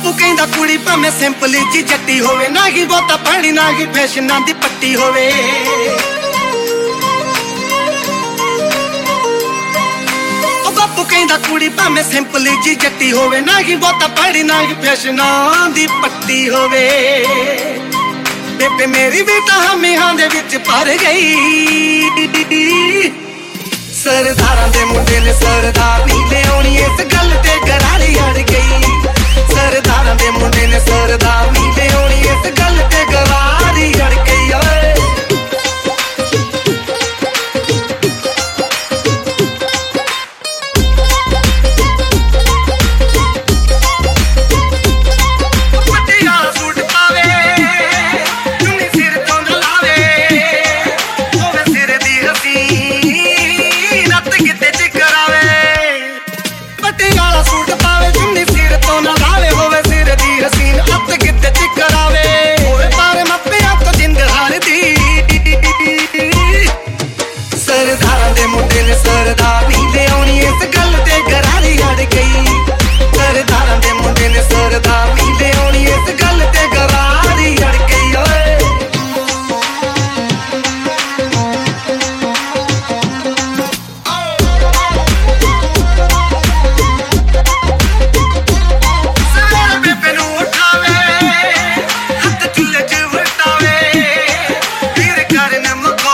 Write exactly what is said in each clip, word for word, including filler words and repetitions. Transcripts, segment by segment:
ਬਾਪੂ ਕਹਿੰਦਾ ਕੁੜੀ ਭਾਵੇਂ ਸਿੰਪਲ ਜੀ ਜੱਟੀ ਹੋਵੇ, ਨਾ ਹੀ ਬਹੁਤਾ ਪਾਣੀ ਨਾ ਹੀ ਫੈਸ਼ਨਾਂ ਦੀ ਪੱਟੀ ਹੋਵੇ। ਉਹ ਬਾਪੂ ਕਹਿੰਦਾ ਕੁੜੀ ਭਾਵੇਂ ਸਿੰਪਲ ਜੀ ਜੱਟੀ ਹੋਵੇ, ਨਾ ਹੀ ਬਹੁਤਾ ਪਾਣੀ ਨਾ ਹੀ ਫੈਸ਼ਨਾਂ ਦੀ ਪੱਟੀ ਹੋਵੇ। ਬੇਬੇ ਮੇਰੀ ਵੀ ਤਾਂ ਹਮੀਆਂ ਦੇ ਵਿੱਚ ਭਰ ਗਈ। ਸਰਦਾਰਾਂ ਦੇ ਮੁੰਡੇ ਨੇ ਸਰਦਾਰ ਨਹੀਂ ਲਿਆਉਣੀ, ਇਸ ਗੱਲ ਤੇ ਗਰਾਰੀ ਅੜ ਗਈ। ਸਰਦਾਰਾਂ ਦੇ ਮੁੰਡੇ ਨੇ ਸਰਦਾਰ ਨਹੀਂ ਲਿਆਉਣੀ, ਇਸ ਗੱਲ ਤੇ ਗਰਾਰੀ ਅੜ ਗਈ। ਓਏ ਸਰਦਾਰਾਂ ਦੇ ਮੁੰਡੇ ਨੇ ਸਰਦਾਰ ਨਹੀਂ ਲਿਆਉਣੀ, ਇਸ ਗੱਲ ਤੇ ਗਰਾਰੀ ਅੜ ਗਈ। ਸਰਦਾਰਾਂ ਦੇ ਮੁੰਡੇ ਨੇ ਸਰਦਾਰ ਨਹੀਂ ਲਿਆਉਣੀ, ਇਸ ਗੱਲ ਤੇ ਗਰਾਰੀ ਅੜ ਗਈ। ਓਏ ਸਵੇਰੇ ਬੇਬੇ ਨੂੰ ਉਠਾਵੇ, ਹੱਥ ਚੁੱਲ੍ਹੇ 'ਚ ਵਟਾਵੇ, ਵੀਰ ਕਰਨ ਮਖੋ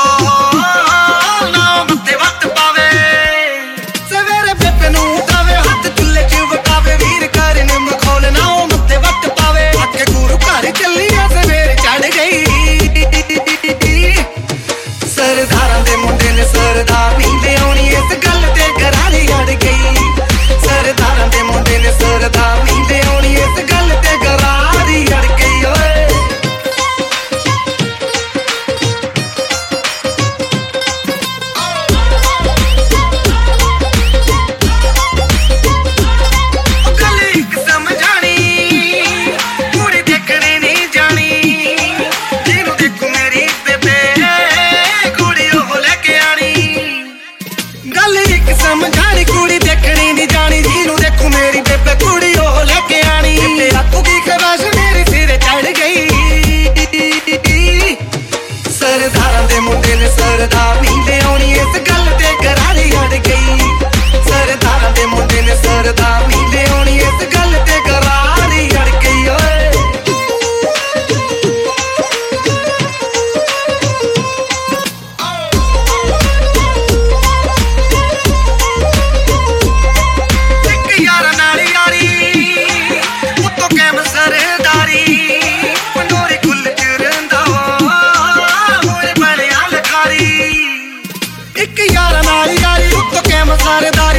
ਸਰਦਾਰਾਂ ਦੇ ਮੁੰਡੇ ਨੇ ਸਰਦਾਰ ਨਹੀਂ ਲਿਆਉਣੀ, ਇਸ ਗੱਲ ਤੇ ਗਰਾਰੀ ਅੜ ਗਈ। ਸਰਦਾਰਾਂ ਦੇ ਮੁੰਡੇ ਨੇ ਸਰਦਾਰ ਨਹੀਂ ਲਿਆਉਣੀ, ਇਸ ਗੱਲ ਤੇ ਗਰਾਰੀ ਅੜ ਗਈ। ਓਏ ਉਹ ਗੱਲ ਇੱਕ ਸਮਝਾਣੀ, ਕੁੜੀ ਦੇਖਣੀ ਨਹੀਂ ਜਾਣੀ, ਜਿਹਨੂੰ ਦੇਖੂ ਮੇਰੀ ਬੇਬੇ ਗੱਲ ਇੱਕ ਸਮਝਾਣੀ, ਕੁੜੀ ਦੇਖਣੀ ਨਹੀਂ ਜਾਣੀ, ਜਿਹਨੂੰ ਦੇਖੂ ਮੇਰੀ ਬੇਬੇ ਕੁੜੀ ਉਹ ਲੈ ਕੇ ਆਣੀ। ਬੇਬੇ ਆਖੂ ਕੀ ਖਰਾਸ਼ ਮੇਰੇ ਸਿਰ ਚੜ ਗਈ। ਸਰਦਾਰਾਂ ਦੇ ਮੁੰਡੇ ਨੇ ਸਰਦਾਰ ਨਹੀਂ ਲਿਆਉਣੀ, ਇਸ ਗੱਲ ਤੇ ਗਰਾਰੀ ਅੜ ਗਈ। ਸਰਦਾਰਾਂ ਦੇ ਮੁੰਡੇ ਨੇ ਸਰਦਾਰ ਨਹੀਂ ਲਿਆਉਣੀ, ਇਸ ਗੱਲ ਤੇ ਗਰਾਰੀ ਅੜ ਗਈ। ਓਏ ਇੱਕ ਯਾਰ ਨਾਲ ਯਾਰੀ ਉੱਤੋਂ ਕੈਮ ਸਰਦਾਰ